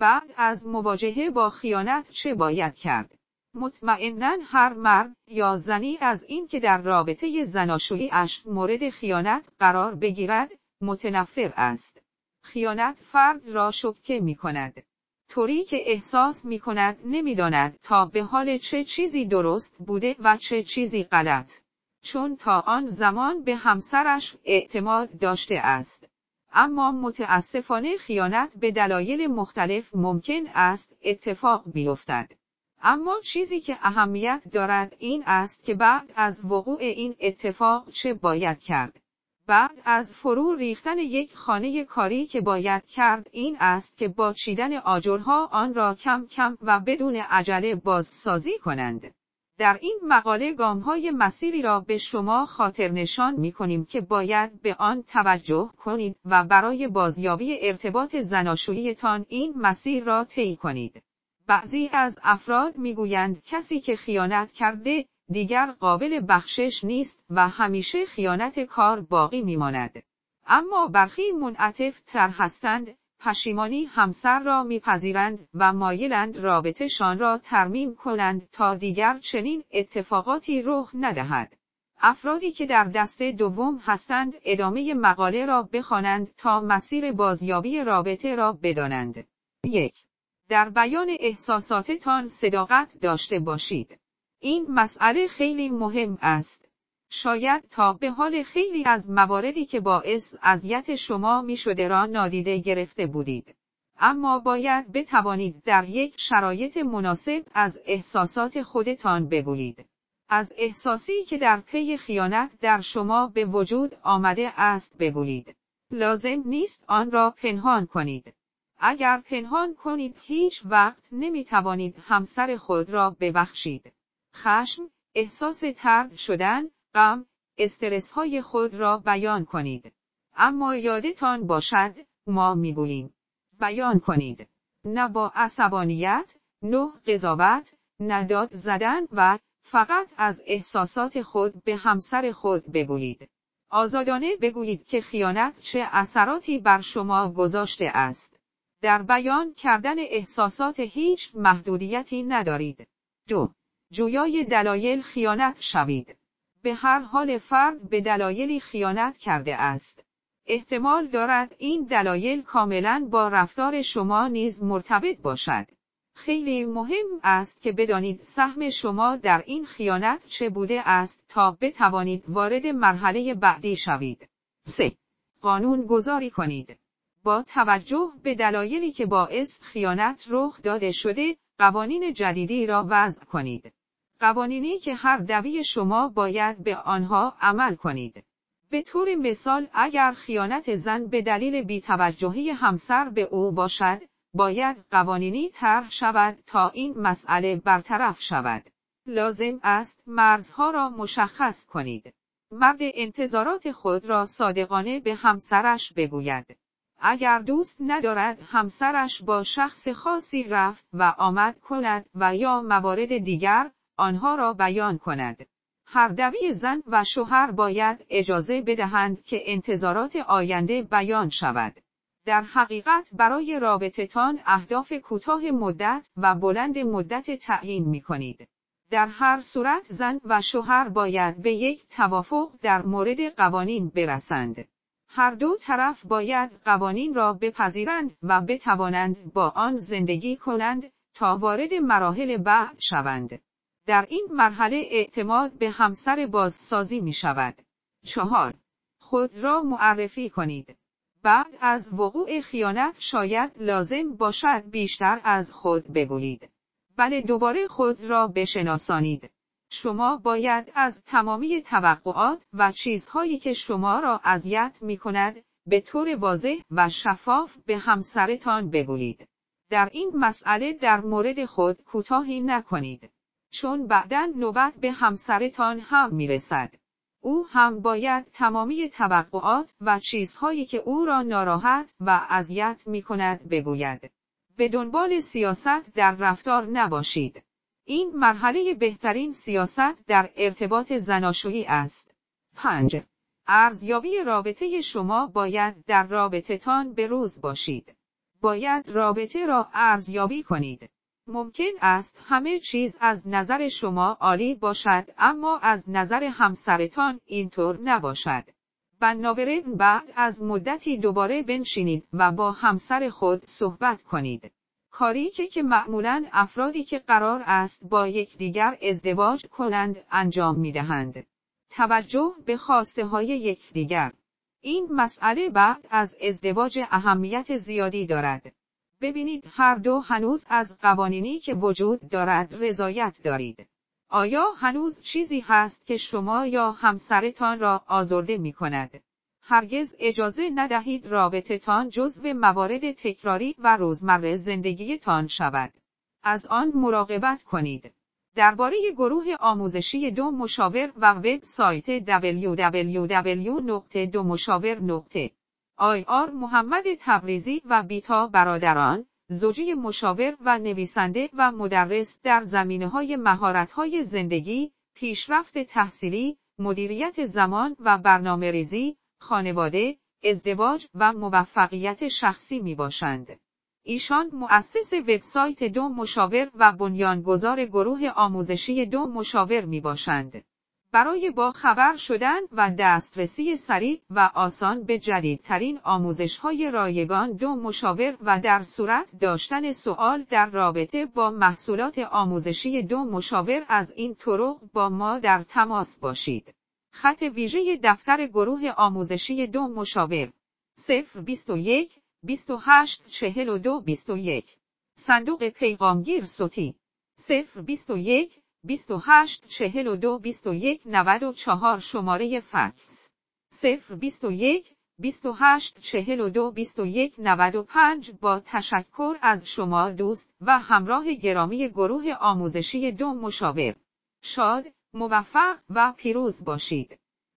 بعد از مواجهه با خیانت چه باید کرد؟ مطمئناً هر مرد یا زنی از این که در رابطه زناشویی اش مورد خیانت قرار بگیرد، متنفر است. خیانت فرد را شوکه می کند. طوری که احساس می کند نمی داند تا به حال چه چیزی درست بوده و چه چیزی غلط. چون تا آن زمان به همسرش اعتماد داشته است. اما متاسفانه خیانت به دلایل مختلف ممکن است اتفاق بیفتد. اما چیزی که اهمیت دارد این است که بعد از وقوع این اتفاق چه باید کرد. بعد از فرو ریختن یک خانه کاری که باید کرد این است که با چیدن آجرها آن را کم کم و بدون عجله بازسازی کنند. در این مقاله گام‌های مسیری را به شما خاطر نشان می‌کنیم که باید به آن توجه کنید و برای بازیابی ارتباط زناشویی‌تان این مسیر را طی کنید. بعضی از افراد میگویند کسی که خیانت کرده دیگر قابل بخشش نیست و همیشه خیانت کار باقی میماند. اما برخی منعطف تر هستند، پشیمانی همسر را میپذیرند و مایلند رابطه‌شان را ترمیم کنند تا دیگر چنین اتفاقاتی رخ ندهد. افرادی که در دسته دوم هستند ادامه مقاله را بخوانند تا مسیر بازیابی رابطه را بدانند. 1. در بیان احساساتتان صداقت داشته باشید. این مسئله خیلی مهم است. شاید تا به حال خیلی از مواردی که باعث اذیت شما می شده را نادیده گرفته بودید. اما باید بتوانید در یک شرایط مناسب از احساسات خودتان بگویید. از احساسی که در پی خیانت در شما به وجود آمده است بگویید. لازم نیست آن را پنهان کنید. اگر پنهان کنید هیچ وقت نمی توانید همسر خود را ببخشید. خشم، احساس طرد شدن، غم، استرس های خود را بیان کنید. اما یادتان باشد، ما میگوییم. بیان کنید. نه با عصبانیت، نه قضاوت، نه داد زدن و فقط از احساسات خود به همسر خود بگویید. آزادانه بگویید که خیانت چه اثراتی بر شما گذاشته است. در بیان کردن احساسات هیچ محدودیتی ندارید. 2. جویای دلایل خیانت شوید. به هر حال فرد به دلایلی خیانت کرده است. احتمال دارد این دلایل کاملاً با رفتار شما نیز مرتبط باشد. خیلی مهم است که بدانید سهم شما در این خیانت چه بوده است تا بتوانید وارد مرحله بعدی شوید. 3. قانون گذاری کنید. با توجه به دلایلی که باعث خیانت رخ داده شده، قوانین جدیدی را وضع کنید. قوانینی که هر دوی شما باید به آنها عمل کنید. به طور مثال اگر خیانت زن به دلیل بی‌توجهی همسر به او باشد، باید قوانینی طرح شود تا این مسئله برطرف شود. لازم است مرزها را مشخص کنید. مرد انتظارات خود را صادقانه به همسرش بگوید. اگر دوست ندارد همسرش با شخص خاصی رفت و آمد کند و یا موارد دیگر، آنها را بیان کند. هر دوی زن و شوهر باید اجازه بدهند که انتظارات آینده بیان شود. در حقیقت برای رابطتان اهداف کوتاه مدت و بلند مدت تعیین می کنید. در هر صورت زن و شوهر باید به یک توافق در مورد قوانین برسند. هر دو طرف باید قوانین را بپذیرند و بتوانند با آن زندگی کنند تا وارد مراحل بعد شوند. در این مرحله اعتماد به همسر بازسازی می شود. 4. خود را معرفی کنید. بعد از وقوع خیانت شاید لازم باشد بیشتر از خود بگویید. بله دوباره خود را بشناسانید. شما باید از تمامی توقعات و چیزهایی که شما را اذیت می کند، به طور واضح و شفاف به همسرتان بگویید. در این مسئله در مورد خود کوتاهی نکنید. چون بعداً نوبت به همسرتان هم می رسد. او هم باید تمامی توقعات و چیزهایی که او را ناراحت و اذیت می کند بگوید. به دنبال سیاست در رفتار نباشید. این مرحله بهترین سیاست در ارتباط زناشویی است. 5. ارزیابی رابطه شما باید در رابطتان به روز باشید. باید رابطه را ارزیابی کنید. ممکن است همه چیز از نظر شما عالی باشد اما از نظر همسرتان اینطور نباشد. بنابراین بعد از مدتی دوباره بنشینید و با همسر خود صحبت کنید. کاری که معمولاً افرادی که قرار است با یکدیگر ازدواج کنند انجام می‌دهند. توجه به خواسته‌های یکدیگر. این مسئله بعد از ازدواج اهمیت زیادی دارد. ببینید هر دو هنوز از قوانینی که وجود دارد رضایت دارید. آیا هنوز چیزی هست که شما یا همسرتان را آزرده می کند؟ هرگز اجازه ندهید رابطتان جزو موارد تکراری و روزمره زندگیتان شود. از آن مراقبت کنید. درباره گروه آموزشی دو مشاور و وبسایت www.2mushawer.ir محمد تبریزی و بیتا برادران، زوجی مشاور و نویسنده و مدرس در زمینه‌های مهارت‌های زندگی، پیشرفت تحصیلی، مدیریت زمان و برنامه‌ریزی، خانواده، ازدواج و موفقیت شخصی میباشند. ایشان مؤسس وبسایت دو مشاور و بنیانگذار گروه آموزشی دو مشاور میباشند. برای با خبر شدن و دسترسی سریع و آسان به جدیدترین آموزش‌های رایگان دو مشاور و در صورت داشتن سوال در رابطه با محصولات آموزشی دو مشاور از این طرق با ما در تماس باشید. خط ویژه دفتر گروه آموزشی دو مشاور 021 28 42 21 صندوق پیغامگیر صوتی 021 28 42 21 94 شماره فکس 021 28 42 21 95 با تشکر از شما دوست و همراه گرامی گروه آموزشی دو مشاور. شاد، موفق و پیروز باشید.